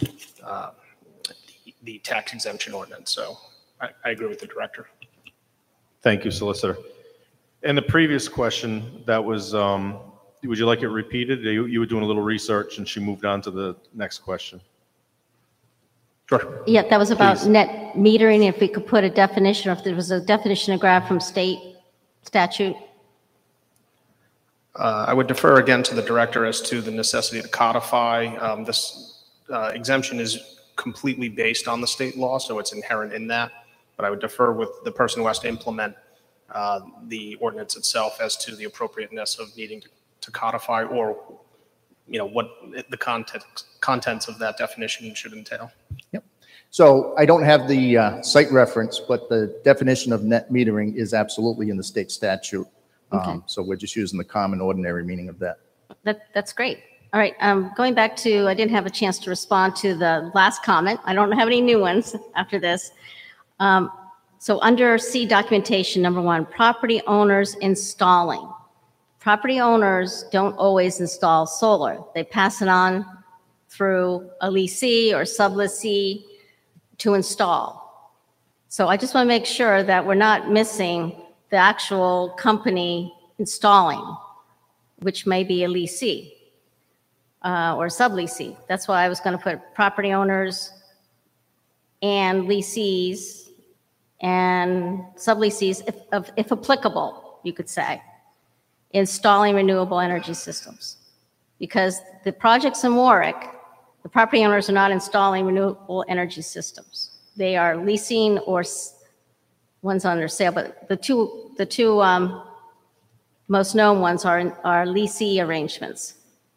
the tax exemption ordinance. So I agree with the director. Thank you, Solicitor. And the previous question that was, would you like it repeated? You were doing a little research and she moved on to the next question. Sure. Yeah, that was about Please. net metering, if we could put a definition, or if there was a definition to grab from state statute. I would defer again to the director as to the necessity to codify. This exemption is completely based on the state law, so it's inherent in that. But I would defer with the person who has to implement the ordinance itself as to the appropriateness of needing to codify, or what the contents of that definition should entail. Yep. So I don't have the site reference, but the definition of net metering is absolutely in the state statute. Okay. So we're just using the common ordinary meaning of that. That's great. All right, going back to, I didn't have a chance to respond to the last comment. I don't have any new ones after this. So under C documentation, number 1, property owners installing. Property owners don't always install solar. They pass it on through a lessee or sublessee to install. So I just want to make sure that we're not missing the actual company installing, which may be a lessee or sublessee. That's why I was going to put property owners and lessees and sublessees, if applicable, you could say, installing renewable energy systems. Because the projects in Warwick, the property owners are not installing renewable energy systems. They are leasing, or one's under sale, but the two most known ones are lessee arrangements.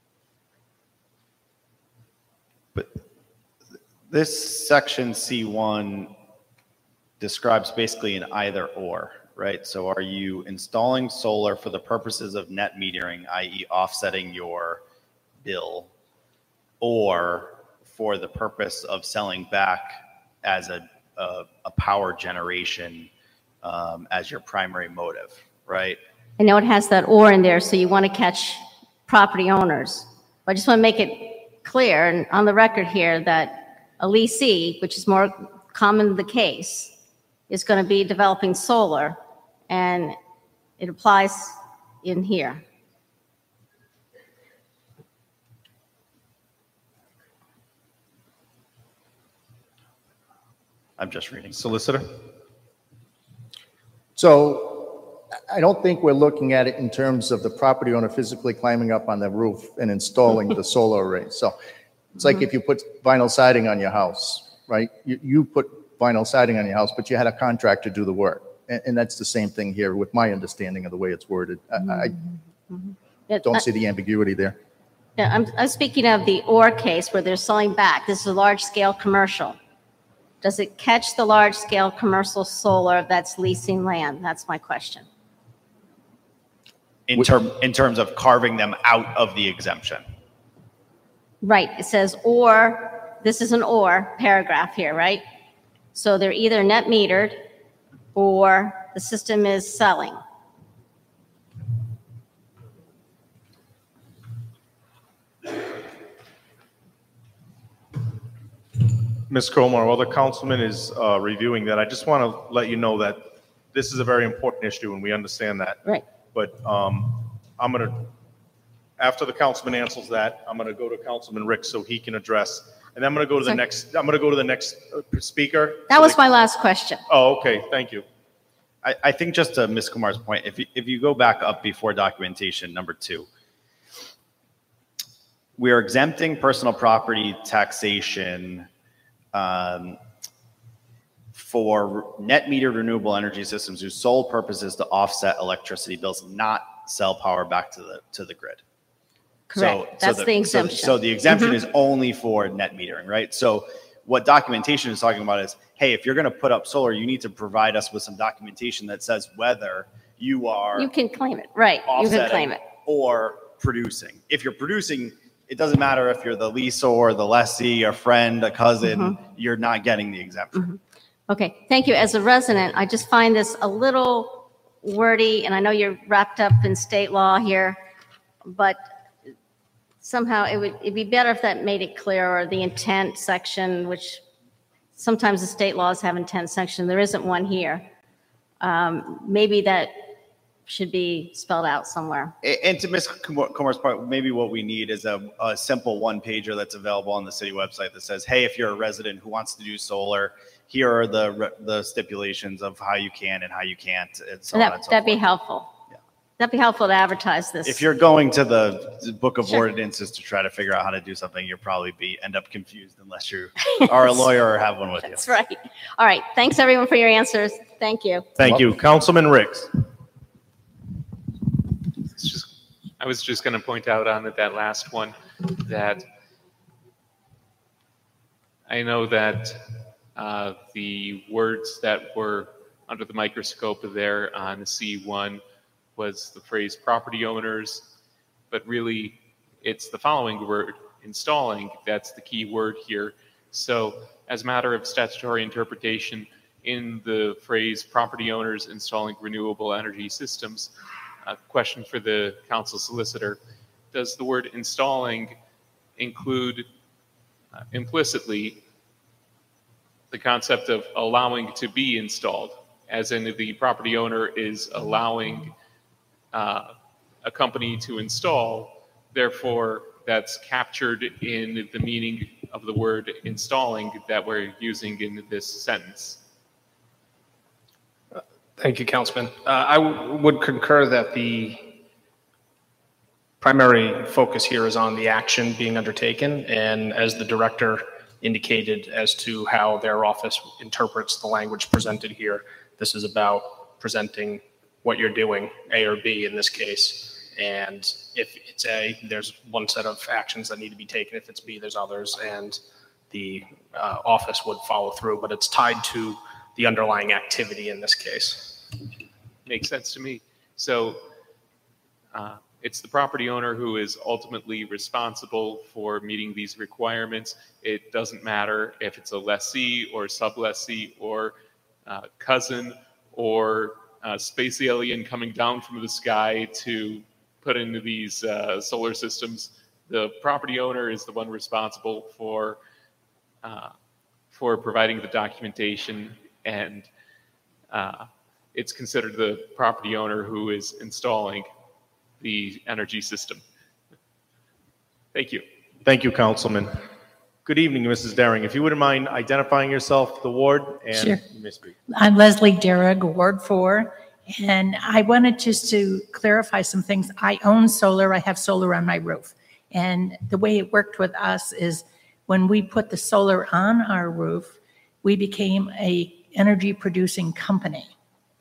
But this section C1 describes basically an either or, right? So are you installing solar for the purposes of net metering, i.e. offsetting your bill, or for the purpose of selling back as a power generation as your primary motive, right? I know it has that or in there, so you want to catch property owners. But I just want to make it clear and on the record here that a lessee, which is more common the case, is going to be developing solar, and it applies in here. I'm just reading. Solicitor? So I don't think we're looking at it in terms of the property owner physically climbing up on the roof and installing the solar array. So it's like if you put vinyl siding on your house, right? You put vinyl siding on your house, but you had a contractor do the work. And that's the same thing here with my understanding of the way it's worded. I don't see the ambiguity there. Yeah, I'm speaking of the or case where they're selling back. This is a large-scale commercial. Does it catch the large-scale commercial solar that's leasing land? That's my question. In terms of carving them out of the exemption. Right, it says or, this is an or paragraph here, right? So they're either net metered or the system is selling. Ms. Komar, while the councilman is reviewing that, I just want to let you know that this is a very important issue and we understand that. Right. But I'm going to, after the councilman answers that, I'm going to go to Councilman Rick so he can address. And then I'm going to go to the next, I'm going to go to the next speaker. That was my last question. Oh, okay. Thank you. I think just to Ms. Kumar's point, if you go back up before documentation number 2, we are exempting personal property taxation for net metered renewable energy systems whose sole purpose is to offset electricity bills, not sell power back to the grid. Correct. That's the exemption. So the exemption is only for net metering, right? So what documentation is talking about is, hey, if you're going to put up solar, you need to provide us with some documentation that says whether you are You can claim it, right? You can claim it. Or producing. If you're producing, it doesn't matter if you're the leaseor, the lessee, a friend, a cousin, you're not getting the exemption. Okay, thank you. As a resident, I just find this a little wordy, and I know you're wrapped up in state law here, but somehow it'd be better if that made it clear, or the intent section, which sometimes the state laws have intent section. There isn't one here. Maybe that should be spelled out somewhere. And to Ms. Kumar's point, maybe what we need is a simple one-pager that's available on the city website that says, hey, if you're a resident who wants to do solar, here are the stipulations of how you can and how you can't, and so on and so forth. That'd be helpful. Yeah. That'd be helpful to advertise this. If you're going to the book of ordinances to try to figure out how to do something, you'll probably end up confused unless you are a lawyer or have one with you. That's right. All right. Thanks, everyone, for your answers. Thank you. Thank you. Councilman Ricks. I was just going to point out on that last one that I know that the words that were under the microscope there on C1 was the phrase property owners, but really it's the following word, installing, that's the key word here. So as a matter of statutory interpretation, in the phrase property owners installing renewable energy systems, a question for the council solicitor, does the word installing include implicitly the concept of allowing to be installed, as in the property owner is allowing a company to install, therefore that's captured in the meaning of the word installing that we're using in this sentence? Thank you, Councilman. I would concur that the primary focus here is on the action being undertaken, and as the director indicated as to how their office interprets the language presented here, this is about presenting what you're doing, A or B in this case. And if it's A, there's one set of actions that need to be taken. If it's B, there's others, and the office would follow through, but it's tied to the underlying activity in this case. Makes sense to me. So it's the property owner who is ultimately responsible for meeting these requirements. It doesn't matter if it's a lessee or sublessee or cousin or space alien coming down from the sky to put into these solar systems. The property owner is the one responsible for providing the documentation, and it's considered the property owner who is installing the energy system. Thank you. Thank you, Councilman. Good evening, Mrs. Daring. If you wouldn't mind identifying yourself, the ward, and Sure. you may speak. I'm Leslie Derrig, Ward 4, and I wanted just to clarify some things. I own solar. I have solar on my roof. And the way it worked with us is when we put the solar on our roof, we became a energy producing company.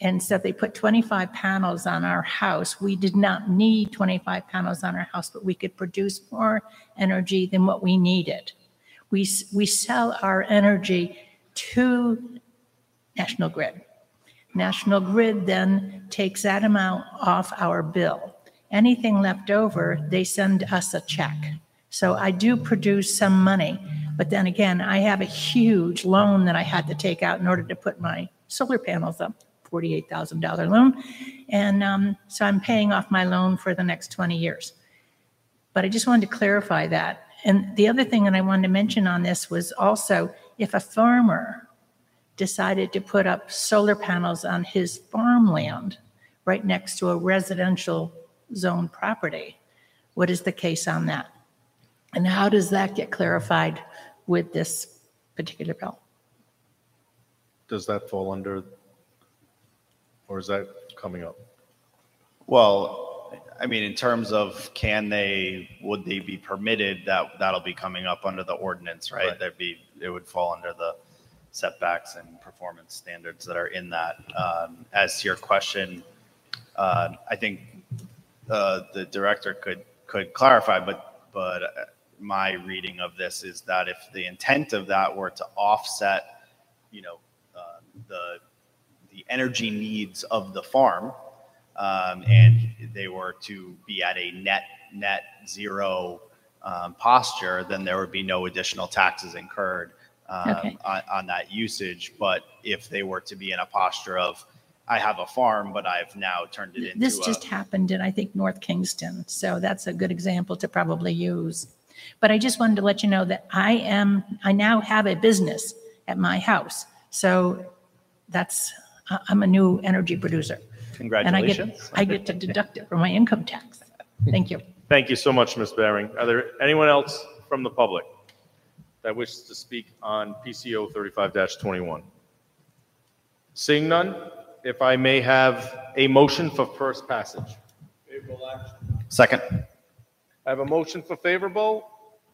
And so they put 25 panels on our house. We did not need 25 panels on our house, but we could produce more energy than what we needed. We sell our energy to National Grid. National Grid then takes that amount off our bill. Anything left over, they send us a check. So I do produce some money, but then again, I have a huge loan that I had to take out in order to put my solar panels up, $48,000 loan. And so I'm paying off my loan for the next 20 years. But I just wanted to clarify that. And the other thing that I wanted to mention on this was also if a farmer decided to put up solar panels on his farmland right next to a residential zone property, what is the case on that? And how does that get clarified with this particular bill? Does that fall under, or is that coming up? Well, I mean, in terms of would they be permitted, that'll be coming up under the ordinance, right? It would fall under the setbacks and performance standards that are in that. As to your question, I think the director could clarify, but my reading of this is that if the intent of that were to offset, the energy needs of the farm, and they were to be at a net zero posture, then there would be no additional taxes incurred on that usage. But if they were to be in a posture of, I have a farm, but I've now turned it into this just happened in, I think, North Kingston. So that's a good example to probably use. But I just wanted to let you know that I now have a business at my house. So I'm a new energy producer. Congratulations. And I get to deduct it from my income tax. Thank you. Thank you so much, Ms. Baring. Are there anyone else from the public that wishes to speak on PCO 35-21? Seeing none, if I may have a motion for first passage. Favorable action. Second. I have a motion for favorable.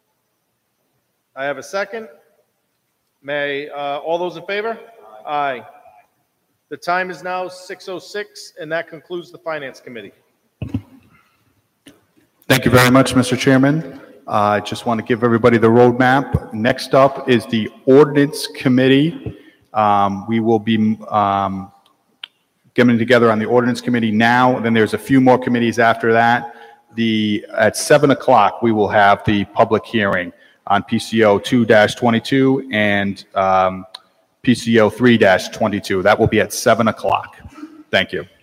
I have a second. May all those in favor? Aye. The time is now 6:06, and that concludes the Finance Committee. Thank you very much, Mr. Chairman. I just want to give everybody the roadmap. Next up is the Ordinance Committee. We will be getting together on the Ordinance Committee now. Then there's a few more committees after that. At 7 o'clock, we will have the public hearing on PCO 2-22 and PCO 3-22. That will be at 7 o'clock. Thank you.